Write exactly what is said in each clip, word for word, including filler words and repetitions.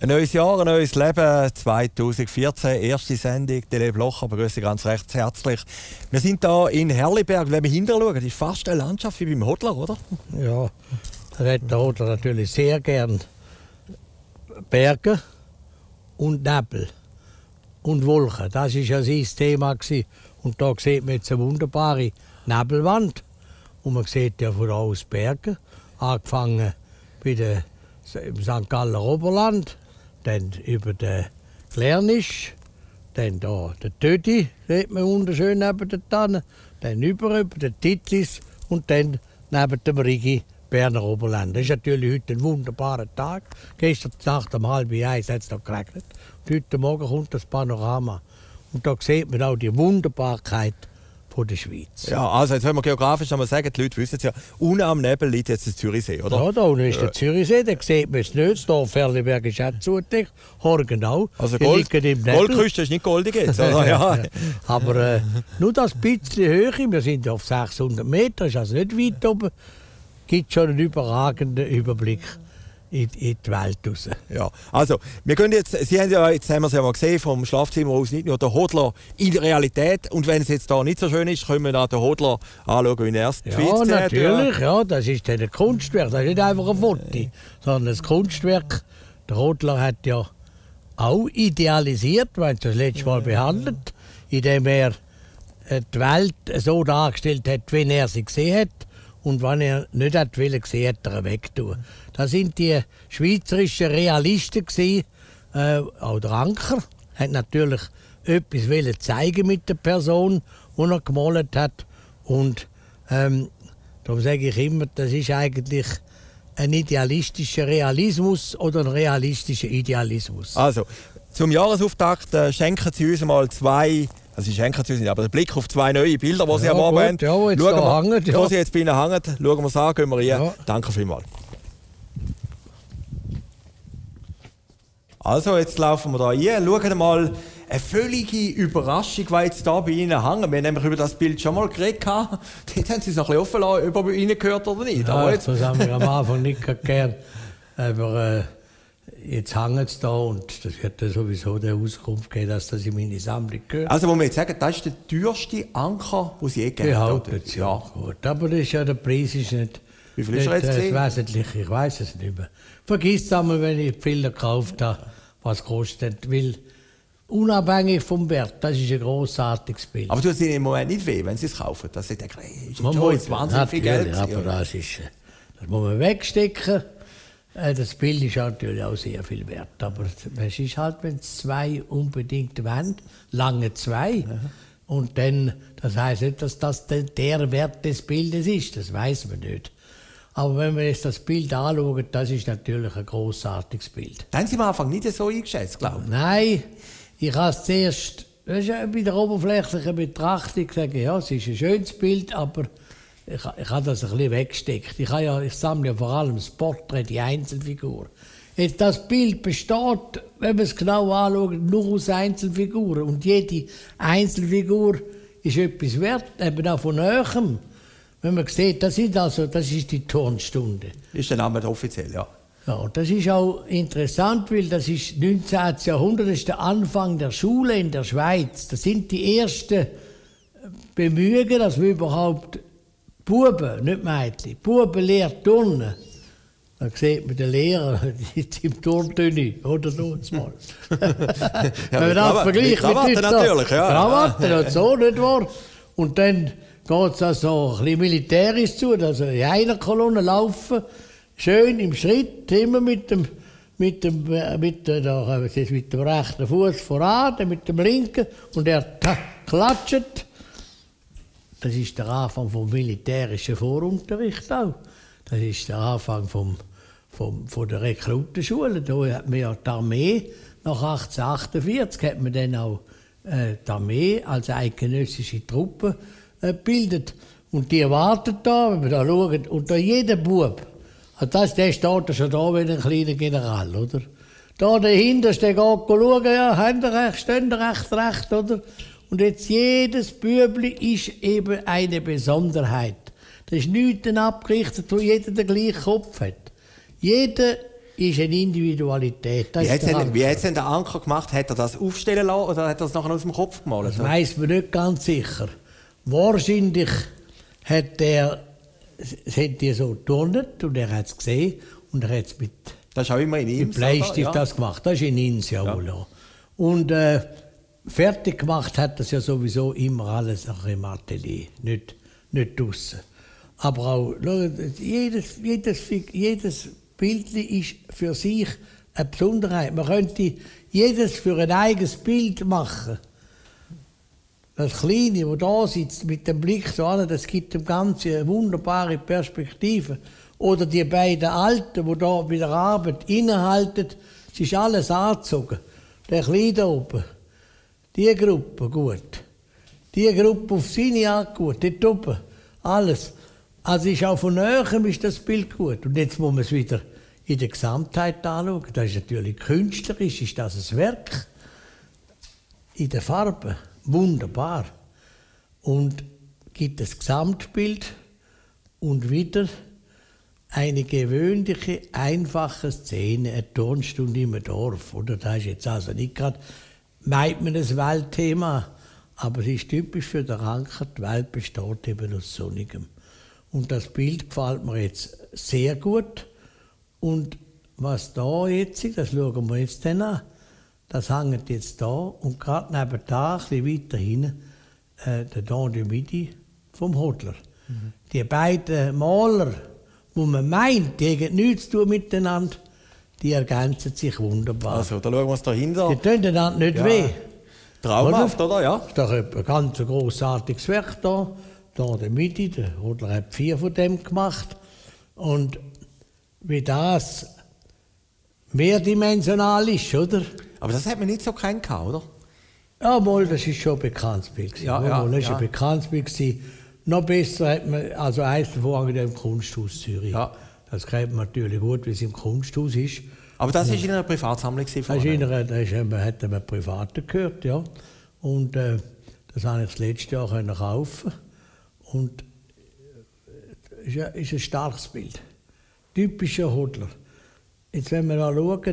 Ein neues Jahr, ein neues Leben, zwanzig vierzehn, erste Sendung, Tele Blocher, begrüße ganz recht herzlich. Wir sind hier in Herliberg, wenn wir hinterher schauen, das ist fast eine Landschaft wie beim Hodler, oder? Ja, da hat der Hodler natürlich sehr gern Berge und Nebel und Wolken. Das war ja sein Thema. Und da sieht man jetzt eine wunderbare Nebelwand. Und man sieht ja von aus Berge, angefangen bei der, im Sankt Galler Oberland, dann über den Glärnisch, dann da der Tödi, sieht man wunderschön neben der Tanne, dann über, über den Titlis und dann neben dem Rigi Berner Oberland. Das ist natürlich heute ein wunderbarer Tag. Gestern Nacht um halb eins hat es noch geregnet. Und heute Morgen kommt das Panorama. Und da sieht man auch die Wunderbarkeit von der Schweiz. Ja, also jetzt wollen wir geografisch einmal sagen, die Leute wissen es ja, unten am Nebel liegt jetzt der Zürichsee, oder? Ja, da unten ist der Zürichsee, den sieht man jetzt nicht. Das Dorf Herliberg ist auch zugedeckt, Horgen auch. Also Gold, Goldküste ist nicht goldig jetzt, oder? Ja. Aber äh, nur das bisschen Höhe, wir sind auf sechshundert Meter, ist also nicht weit oben, gibt schon einen überragenden Überblick in, in die Welt raus. Ja, also, wir können jetzt, Sie haben ja, jetzt haben wir es ja mal gesehen, vom Schlafzimmer aus nicht nur den Hodler in der Realität. Und wenn es jetzt da nicht so schön ist, können wir dann den Hodler anschauen, wie er erst Ja, natürlich, ja. ja, das ist dann ein Kunstwerk, das ist nicht einfach ein Foto, sondern ein Kunstwerk. Der Hodler hat ja auch idealisiert, wenn es das letzte Mal behandelt, indem er die Welt so dargestellt hat, wie er sie gesehen hat. Und wenn er nicht hat wollen, gesehen hat, er ihn wegtun. Das sind die schweizerischen Realisten gewesen. Äh, auch der Anker hat natürlich etwas wollen zeigen mit der Person, die er gemalt hat. Und ähm, darum sage ich immer, das ist eigentlich ein idealistischer Realismus oder ein realistischer Idealismus. Also, zum Jahresauftakt äh, schenken Sie uns mal zwei. Also, Sie schenken Sie uns nicht, aber den Blick auf zwei neue Bilder, die Sie ja, am Abend haben. Ja, wo jetzt schauen da wir, hängen, ja. Wo Sie jetzt bei Ihnen hängen, schauen wir es an, gehen wir rein. Ja. Danke vielmals. Also, jetzt laufen wir hier rein. Schauen mal, eine völlige Überraschung, die jetzt hier bei Ihnen hängen. Wir haben nämlich über das Bild schon mal geredet. Dort haben Sie es noch ein bisschen offen lassen, ob er bei Ihnen gehört oder nicht. Ja, aber jetzt... das haben wir am Anfang nicht gern. Aber äh, jetzt hängen sie da und das wird ja sowieso der Auskunft geben, dass das in meine Sammlung gehört. Also, wo wir jetzt sagen, das ist der teuerste Anker, den Sie je gegeben haben. Behauptet, ja. Gut, aber das ist ja, der Preis ist nicht, Wie viel ist nicht er jetzt äh, das Wesentliche. Ich weiß es nicht mehr. Vergiss es einmal, wenn ich viel gekauft habe, was kostet. Weil unabhängig vom Wert, das ist ein grossartiges Bild. Aber tut es Ihnen im Moment nicht weh, wenn Sie es kaufen? Das ist, ist man schon muss, jetzt wahnsinnig viel Geld. Aber das, ist, das muss man wegstecken. Das Bild ist natürlich auch sehr viel wert. Aber es ist halt, wenn es zwei unbedingt wollen, lange zwei. Ja. Und dann, das heisst nicht, dass das der Wert des Bildes ist. Das weiß man nicht. Aber wenn wir jetzt das Bild anschauen, das ist natürlich ein grossartiges Bild. Das haben Sie am Anfang nicht so eingeschätzt, glaube ich? Nein, ich habe es zuerst, das ist bei der oberflächlichen Betrachtung gesagt, ja, es ist ein schönes Bild, aber ich, ich habe das ein bisschen weggesteckt. Ich, habe ja, ich sammle ja vor allem das Porträt, die Einzelfigur. Jetzt, das Bild besteht, wenn man es genau anschaut, nur aus Einzelfiguren. Und jede Einzelfigur ist etwas wert, eben auch von Nähem. Wenn man sieht, das ist, also, das ist die Turnstunde. Ist der Name offiziell, ja. Ja, das ist auch interessant, weil das ist neunzehnten. Jahrhundert, das ist der Anfang der Schule in der Schweiz. Das sind die ersten Bemühungen, dass wir überhaupt Buben, nicht Mädchen, Buben lehrt turnen. Dann sieht man den Lehrer im Turntüni, oder sonst mal. Ja, wenn man das vergleicht mit Krawatte natürlich, ja. Krawatte und so, nicht wahr? Und dann geht es also ein bisschen militärisch zu, also in einer Kolonne laufen, schön im Schritt, immer mit dem, mit dem, mit dem, mit dem rechten Fuß voran, dann mit dem linken, und er ta, klatscht. Das ist der Anfang vom militärischen Vorunterricht auch. Das ist der Anfang vom, vom, von der Rekrutenschule. Da hat man ja die Armee, nach achtzehnhundertachtundvierzig hat man dann auch äh, die Armee als eidgenössische Truppe äh, gebildet. Und die warten da, wenn wir da schauen, und da jeder Bub, also das, der steht schon da wie ein kleiner General, oder? Da dahinter, der geht schauen, ja, haben ihr recht, stehen ihr recht, recht, oder? Und jetzt jedes Bübli ist eben eine Besonderheit. Das ist nichts abgerichtet, wo jeder den gleichen Kopf hat. Jeder ist eine Individualität. Das Wie hat ist denn der Anker gemacht? Hat er das aufstellen lassen oder hat er das nachher aus dem Kopf gemalt? Das weiss man nicht ganz sicher. Wahrscheinlich hat er, es hat die so geturnt und er hat es gesehen und er hat es mit, das ist auch immer in Ins, mit Bleistift ja. das gemacht. Das ist in Ins, jawohl. Ja. Ja. Und äh, fertig gemacht hat das ja sowieso immer alles im Atelier, nicht, nicht draussen. Aber auch, jedes, jedes, jedes Bild ist für sich eine Besonderheit. Man könnte jedes für ein eigenes Bild machen. Das Kleine, das da sitzt, mit dem Blick so an, das gibt dem Ganzen eine wunderbare Perspektive. Oder die beiden Alten, die da bei der Arbeit innehalten, es ist alles angezogen. Der Kleine da oben, die Gruppe gut. Die Gruppe auf seine Art gut, dort oben, alles. Also ist auch von Nähem ist das Bild gut. Und jetzt muss man es wieder in der Gesamtheit anschauen. Das ist natürlich künstlerisch, ist das ein Werk. In der Farbe, wunderbar. Und gibt das Gesamtbild und wieder eine gewöhnliche, einfache Szene, eine Turnstunde im Dorf. Oder? Das ist jetzt also nicht gerade, meint man, ein Weltthema, aber es ist typisch für den Anker, die Welt besteht eben aus Sonnigem. Und das Bild gefällt mir jetzt sehr gut. Und was da jetzt ist, das schauen wir jetzt dann an. Das hängt jetzt da und gerade neben da, ein bisschen weiter hinten, äh, der Don de Midi vom Hodler. Mhm. Die beiden Maler, wo man meint, die haben nichts zu tun miteinander, die ergänzen sich wunderbar. Also, da schauen wir uns dahinter. Die tun einander nicht ja. weh. Traumhaft, oder? oder? Ja. Das ist ein ganz grossartiges Werk da. Da der Mitte, der Hodler hat vier von dem gemacht. Und wie das mehrdimensional ist, oder? Aber das hat man nicht so kennengelernt, oder? Ja, mal, das ist schon ein bekanntes Bild. Ja, ja, ja, das ist ja. ein bekanntes Bild. Noch besser hat man, also eins davon im Kunsthaus Zürich. Ja. Das kennt man natürlich gut, wie es im Kunsthaus ist. Aber das war in einer Privatsammlung? Das ist in einer, das ist, man hat einem Privaten gehört, ja. Und äh, das habe ich das letzte Jahr können kaufen. Und es ist, ist ein starkes Bild. Typischer Hodler. Jetzt, wenn wir da schauen,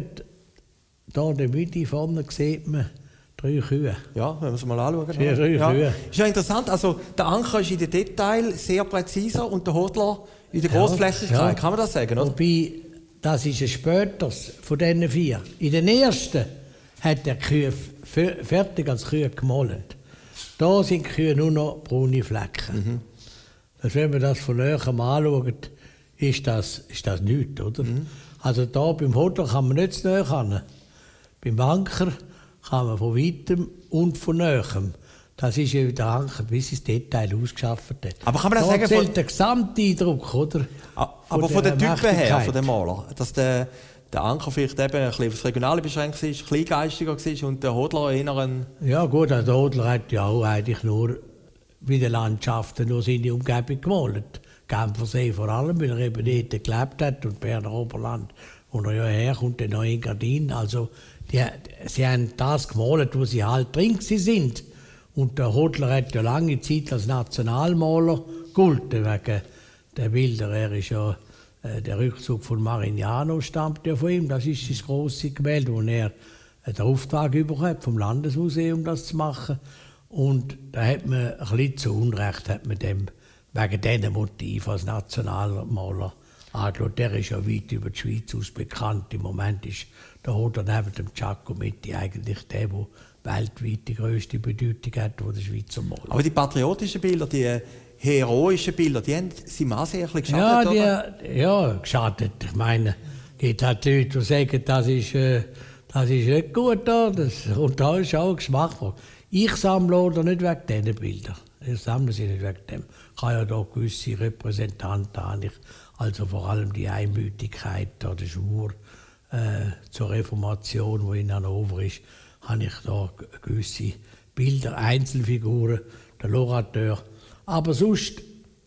da in der Mitte vorne sieht man drei Kühe. Ja, wenn wir es mal anschauen. Sehr drei ja. Kühe. Ist ja interessant, also der Anker ist in den Details sehr präziser und der Hodler in der Grossflächigkeit, ja, ja. Kann man das sagen, oder? Wobei, das ist ein späteres von diesen vier. In den ersten hat der Kühe fertig als Kühe gemalt. Da sind die Kühe nur noch braune Flecken. Mhm. Also wenn man das von näherem anschaut, ist das, ist das nichts, oder? Mhm. Also da beim Hodler kann man nicht zu nahe ran. Beim Anker kann man von weitem und von näherem. Das ist ja der Anker bis ins Detail ausgeschafft hat. Aber kann man das da sagen? Von der Gesamteindruck, oder? Ah, aber von, von den Typen her, von dem Maler, dass der, der Anker vielleicht eben ein bisschen aufs Regionale beschränkt ist, kleingeistiger war und der Hodler eher ein... Ja gut, also der Hodler hat ja auch eigentlich nur wie die Landschaften nur seine Umgebung gemalt. Genfersee vor allem, weil er eben dort gelebt hat und Berner Oberland, wo er ja herkommt, dann noch in Gardin. Also die, sie haben das gemalt, wo sie halt drin sind. Und der Hodler hat ja lange Zeit als Nationalmaler gegolten wegen der Bilder. Er ist ja, äh, der Rückzug von Marignano stammt ja von ihm. Das ist das grosse Gemälde, wo er äh, den Auftrag bekommen hat vom Landesmuseum, das zu machen. Und da hat man ein bisschen zu Unrecht hat man dem wegen diesen Motiv als Nationalmaler angeschaut. Der ist ja weit über die Schweiz aus bekannt. Im Moment ist der Hodler neben dem Giacometti eigentlich der, der weltweit die grösste Bedeutung hat, wo der Schweizer Maler. Aber die patriotischen Bilder, die heroischen Bilder, die haben sind maßgeblich geschadet, ja, oder? Die, ja, geschadet. Ich meine, es hat Leute, die sagen, das ist, äh, das ist nicht gut da. Das, und da ist auch Geschmack. Ich sammle oder nicht wegen diesen Bildern. Ich sammle sie nicht wegen dem. Ich habe ja da gewisse Repräsentanten an. Ich, also vor allem die Einmütigkeit, da, der Schwur äh, zur Reformation, die in Hannover ist, habe ich da gewisse Bilder, Einzelfiguren, der Lorateur. Aber sonst,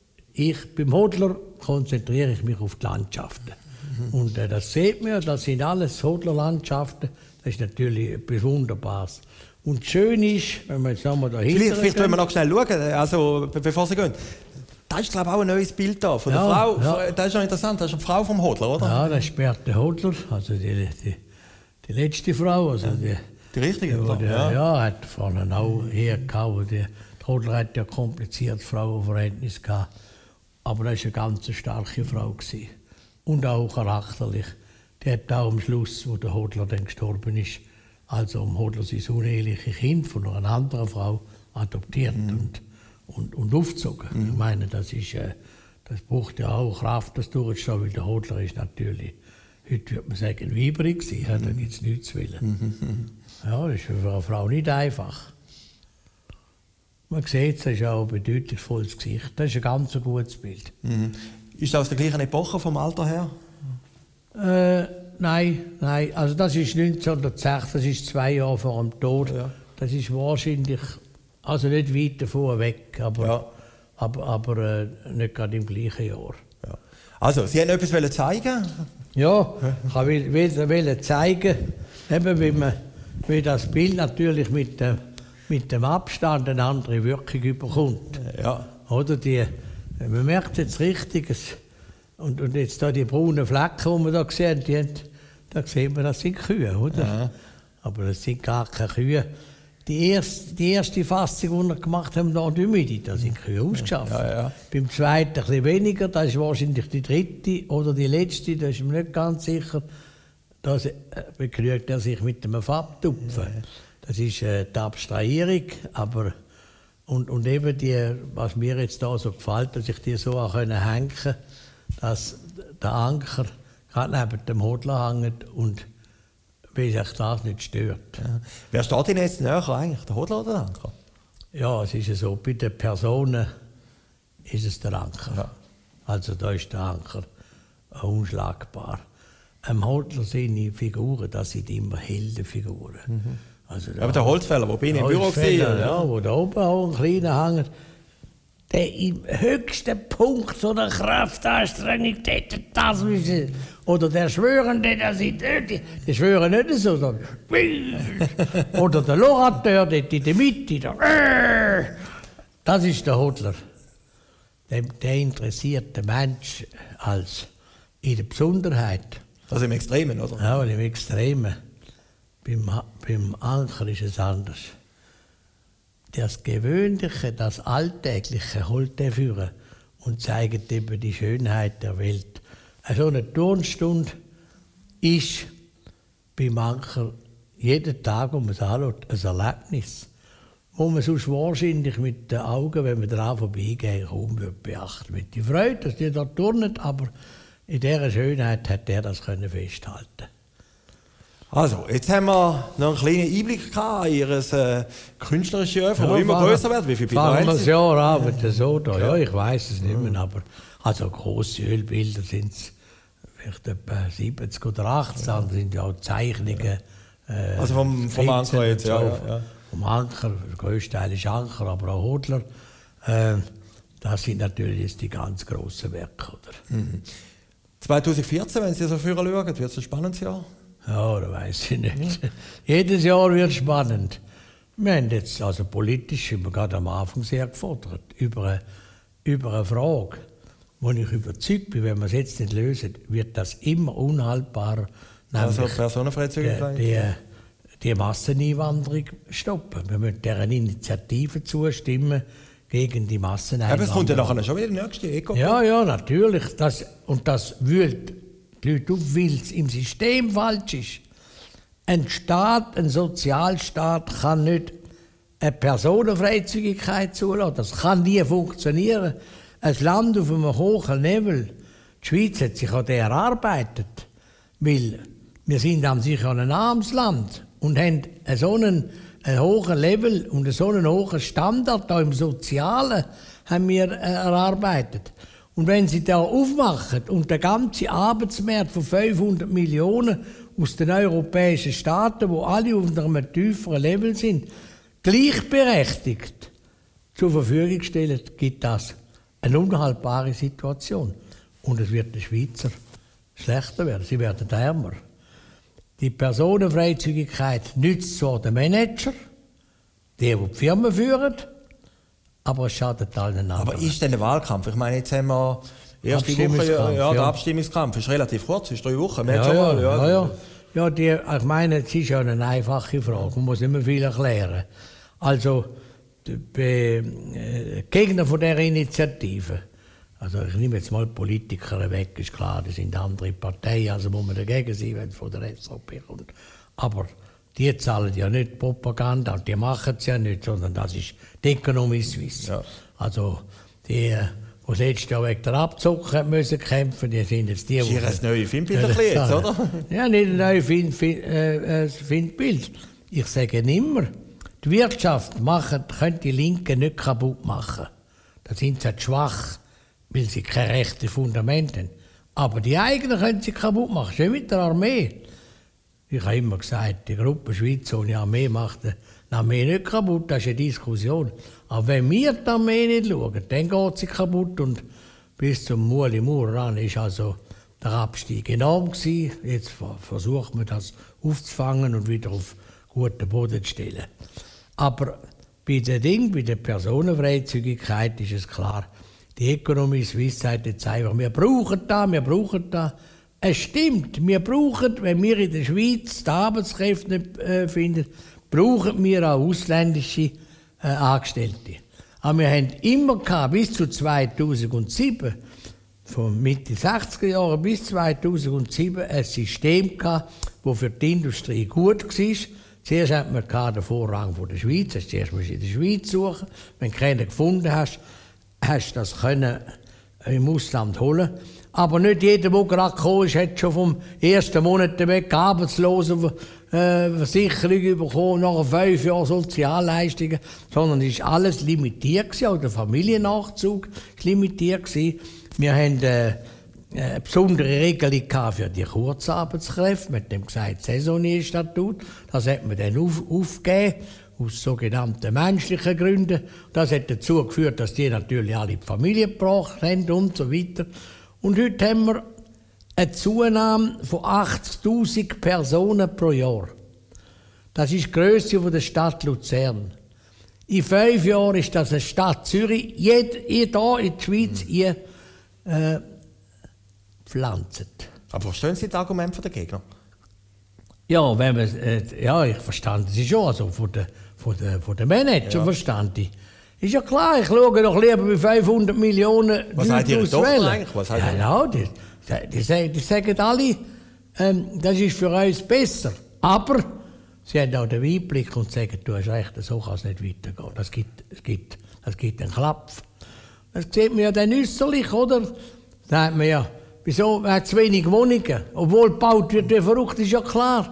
ich, beim Hodler konzentriere ich mich auf die Landschaften. Mhm. Und äh, das sieht man, das sind alles Hodler-Landschaften. Das ist natürlich etwas Wunderbares. Und schön ist, wenn wir jetzt nochmal dahinter Vielleicht, vielleicht wollen wir noch schnell schauen, also bevor Sie gehen. Das ist, glaube ich, auch ein neues Bild da von der Ja, Frau. ja. Das ist noch interessant, das ist eine Frau vom Hodler, oder? Ja, das ist Berthe Hodler, also die, die, die letzte Frau. Also die, Die richtige, die, oder? die, ja. ja, hat vorne auch hergehauen. Die Hodler hat ja ein kompliziertes Frauenverhältnis gehabt. Aber das war eine ganz starke Frau gewesen. Und auch charakterlich. Die hat auch am Schluss, wo der Hodler dann gestorben ist, also am Hodler sein uneheliches Kind von einer anderen Frau adoptiert mhm. und, und, und aufgezogen. Mhm. Ich meine, das, ist, äh, das braucht ja auch Kraft, das durchzustehen, weil der Hodler ist natürlich, heute würde man sagen, weibrig gewesen, mhm. da gibt es nichts zu wollen. Mhm. Ja, das ist für eine Frau nicht einfach. Man sieht, das ist auch ein bedeutungsvolles Gesicht. Das ist ein ganz gutes Bild. Mhm. Ist das aus der gleichen Epoche vom Alter her? Äh, nein, nein. Also das ist neunzehnhundertsechs, das ist zwei Jahre vor dem Tod. Ja. Das ist wahrscheinlich, also nicht weit davon weg, aber, ja. aber, aber äh, nicht gerade im gleichen Jahr. Ja. Also, Sie wollten etwas zeigen? Ja, ich wollte zeigen, eben wie, man, wie das Bild natürlich mit dem, mit dem Abstand eine andere Wirkung überkommt. Ja. Oder die, man merkt jetzt richtig, es, und, und jetzt da die braunen Flecken, die wir da sehen, die haben, da sieht man, das sind Kühe, oder? Ja. Aber das sind gar keine Kühe. Die erste, die erste Fassung, die wir gemacht haben, da in da sind Kühe ausgeschafft. Ja, ja. Beim zweiten ein bisschen weniger, das ist wahrscheinlich die dritte oder die letzte, da ist mir nicht ganz sicher. Da begnügt er sich mit einem Farbtupfen. Ja. Das ist äh, die Abstrahierung, aber und, und eben die, was mir jetzt da so gefällt, dass ich die so auch hängen können, dass der Anker gerade neben dem Hodler hängt und wie sich das nicht stört. Ja. Wer steht Ihnen jetzt näher eigentlich, der Hodler oder der Anker? Ja, es ist ja so, bei den Personen ist es der Anker. Ja. Also da ist der Anker unschlagbar. Am Hodler seine Figuren, das sind immer Heldenfiguren. Mhm. Also aber der Holzfäller, wo bin ich im Büro gesehen? Ja, ja, wo da oben auch ein kleiner hängt, der im höchsten Punkt so einer Kraftanstrengung täte das müssen. Oder der Schwörende, der sieht nicht, die schwören nicht so, sondern oder der Lorateur, der in der Mitte, der, das ist der Hodler. Der, der interessiert den Mensch als in der Besonderheit. Also im Extremen, oder? Ja, im Extremen. Beim, beim Anker ist es anders. Das Gewöhnliche, das Alltägliche holt er führen und zeigt eben die Schönheit der Welt. So eine Turnstunde ist beim Anker jeden Tag, wo man es anschaut, ein Erlebnis, wo man sonst wahrscheinlich mit den Augen, wenn man daran vorbeigeht, kaum beachten würde. Die Freude, dass die da turnen, aber in dieser Schönheit hat er das können festhalten. Also, jetzt haben wir noch einen kleinen Einblick gehabt in Ihr äh, künstlerisches Öffnen, ja, das immer grösser wird. Wie viele Bilder haben Sie? Fangen wir das Jahr arbeiten ja. so da. Ja, ich weiß es nicht mehr, aber also grosse Ölbilder sind es vielleicht etwa siebzig oder achtzig, ja. Das sind ja auch Zeichnungen. Äh, also vom, vom Anker jetzt, ja, ja, ja. Vom Anker, der grösste Teil ist Anker, aber auch Hodler. Äh, das sind natürlich jetzt die ganz grossen Werke. Oder? Mhm. zwanzig vierzehn, wenn Sie so früher schauen, wird es ein spannendes Jahr? Ja, das weiß ich nicht. Ja. Jedes Jahr wird es spannend. Wir haben jetzt, also politisch, sind wir gerade am Anfang sehr gefordert, über eine, über eine Frage, wo ich überzeugt bin, wenn wir es jetzt nicht lösen, wird das immer unhaltbarer. Also Personenfreizügigkeit? Die, die, die Masseneinwanderung stoppen. Wir müssen dieser Initiative zustimmen gegen die Masseneinwanderung. Aber es kommt ja nachher schon wieder der nächste Eko. Ja, ja, natürlich. Das, und das wühlt die Leute auf, weil es im System falsch ist. Ein Staat, ein Sozialstaat kann nicht eine Personenfreizügigkeit zulassen. Das kann nie funktionieren. Ein Land auf einem hohen Level, die Schweiz hat sich an der erarbeitet, weil wir sind an sich ein armes Land und haben so einen, einen hohen Level und so einen hohen Standard auch im Sozialen haben wir erarbeitet. Und wenn Sie da aufmachen und der ganze Arbeitsmarkt von fünfhundert Millionen aus den europäischen Staaten, wo alle unter einem tieferen Level sind, gleichberechtigt zur Verfügung stellen, gibt das eine unhaltbare Situation. Und es wird den Schweizer schlechter werden, sie werden ärmer. Die Personenfreizügigkeit nützt zwar den Manager, die, die die Firmen führen, aber es schadet allen anderen. Aber ist denn der Wahlkampf? Ich meine, jetzt haben wir erste Woche, ja, ja, der Abstimmungskampf ist relativ kurz, ist drei Wochen. Ja, ja, mal, ja. Ja, ja. Ja, die, ich meine, es ist ja eine einfache Frage, man muss immer viel erklären. Also, die äh, Gegner von dieser Initiative, also ich nehme jetzt mal Politiker weg, ist klar, das sind andere Parteien, also muss man dagegen sein, wenn es von der S V P kommt. Aber die zahlen ja nicht Propaganda und die machen es ja nicht, sondern das ist die Ökonomie Suisse. Ja. Also die, die letztes Jahr wegen der Abzug müssen kämpfen, die sind jetzt die... Das ist hier ein neues Filmbild jetzt, oder? Ja, nicht ein neues Film, Film, äh, Filmbild. Ich sage immer, die Wirtschaft machen, können die Linken nicht kaputt machen. Da sind sie schwach, weil sie kein rechtes Fundament haben. Aber die eigenen können sie kaputt machen, schon mit der Armee. Ich habe immer gesagt, die Gruppe Schweiz ohne Armee macht die Armee nicht kaputt, das ist eine Diskussion. Aber wenn wir die Armee nicht schauen, dann geht sie kaputt. Und bis zum Muli Mauer ran war also der Abstieg enorm gewesen. Jetzt versucht man das aufzufangen und wieder auf guten Boden zu stellen. Aber bei den Dingen, bei der Personenfreizügigkeit ist es klar, die Ökonomie Suisse sagt jetzt einfach, wir brauchen das, wir brauchen das. Es stimmt, wir brauchen, wenn wir in der Schweiz die Arbeitskräfte nicht äh, finden, brauchen wir auch ausländische äh, Angestellte. Aber wir haben immer gehabt, bis zu zweitausendsieben, von Mitte sechziger Jahre bis zweitausendsieben, ein System gehabt, das für die Industrie gut war. Zuerst hat man den Vorrang von der Schweiz, hast zuerst musst du in der Schweiz suchen. Wenn du keinen gefunden hast, hast du das können im Ausland holen. Aber nicht jeder, der gerade gekommen ist, hat schon vom ersten Monat weg Arbeitslosenversicherung bekommen, nach fünf Jahren Sozialleistungen, sondern es war alles limitiert gewesen, auch der Familiennachzug war limitiert gewesen. Wir haben äh, eine besondere Regelung für die Kurzarbeitskräfte, mit dem gesagt Saisonierstatut. Das hat man dann auf, aufgegeben, aus sogenannten menschlichen Gründen. Das hat dazu geführt, dass die natürlich alle die Familie gebracht haben und so weiter. Und heute haben wir eine Zunahme von achtzigtausend Personen pro Jahr. Das ist die Grösse der Stadt Luzern. In fünf Jahren ist das eine Stadt Zürich, hier in der Schweiz, hier äh, pflanzt. Aber verstehen Sie das Argument der Gegner? Ja, wenn man, äh, ja, ich verstand sie schon, also von den von der, von der Manager ja. verstand ich. Ist ja klar, ich schaue doch lieber bei fünfhundert Millionen Was sagt Ihre Tochter eigentlich? Was ja, ja, die, die, die, sagen, die sagen alle, ähm, das ist für uns besser. Aber sie haben auch den Weitblick und sagen, du hast recht, so kann es nicht weitergehen. Das gibt, es gibt, das gibt einen Klapf. Das sieht man ja dann äußerlich, oder? Da sagt man ja, wieso hat es wenig Wohnungen? Obwohl gebaut wird, wie verrückt, ist ja klar.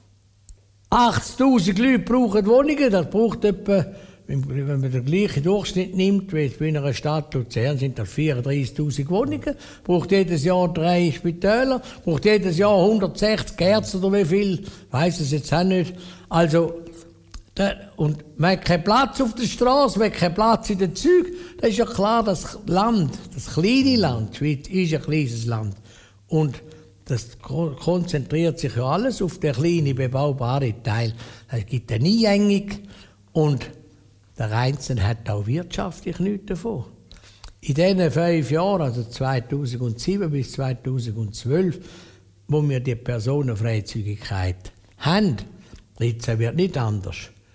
achtzigtausend Leute brauchen Wohnungen, das braucht etwa, wenn man den gleichen Durchschnitt nimmt, wie in einer Stadt Luzern, sind das vierunddreißigtausend Wohnungen, braucht jedes Jahr drei Spitäler, braucht jedes Jahr hundertsechzig Ärzte oder wie viel, weiss es jetzt auch nicht. Also, da, und man hat keinen Platz auf der Straße, man hat keinen Platz in den Zügen. Da ist ja klar, das Land, das kleine Land, die Schweiz ist ein kleines Land. Und das konzentriert sich ja alles auf den kleinen bebaubaren Teil. Es gibt eine Einengung und der Einzelne hat auch wirtschaftlich nichts davon. In diesen fünf Jahren, also zweitausendsieben bis zweitausendzwölf, wo wir die Personenfreizügigkeit haben, jetzt wird nicht anders,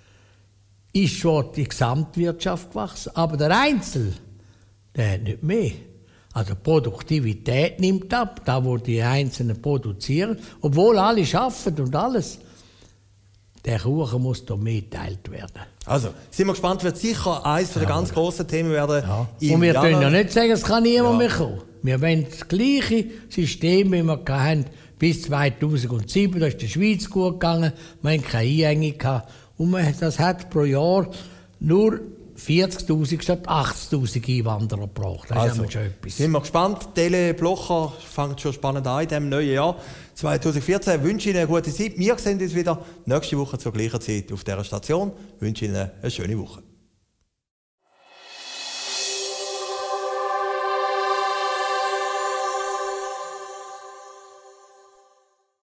ist schon die Gesamtwirtschaft gewachsen. Aber der Einzelne, der hat nicht mehr. Also die Produktivität nimmt ab, da wo die Einzelnen produzieren, obwohl alle arbeiten und alles. Der Kuchen muss doch mehr geteilt werden. Also, sind wir gespannt, wird sicher eines ja. der ganz grossen Themen werden. Ja. Und wir können ja nicht sagen, es kann niemand ja. mehr kommen. Wir wollen das gleiche System, wie wir hatten bis zweitausendsieben. Da ist die Schweiz gut gegangen, wir hatten keine Einengung gehabt. Und das hat pro Jahr nur vierzigtausend statt achtzigtausend Einwanderer gebracht. Das also, ist schon etwas. Sind wir gespannt. Tele Blocher fängt schon spannend an in diesem neuen Jahr. zweitausendvierzehn wünsche Ihnen eine gute Zeit. Wir sehen uns wieder nächste Woche zur gleichen Zeit auf dieser Station. Ich wünsche Ihnen eine schöne Woche.